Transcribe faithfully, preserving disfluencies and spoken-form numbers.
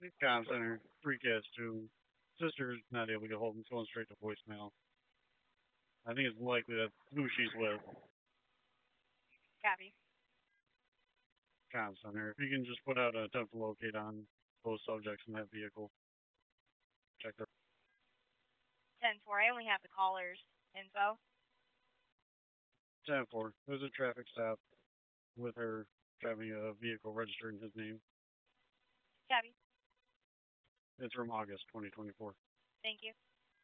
Com Center, three cats two. Sister's not able to get hold of him, it's going straight to voicemail. I think it's likely that's who she's with. Copy. Com Center. If you can just put out a attempt to locate on those subjects in that vehicle. Check their ten four. I only have the caller's info. ten four. There's a traffic stop with her driving a vehicle registered in his name. Copy. It's from August twenty twenty-four. Thank you.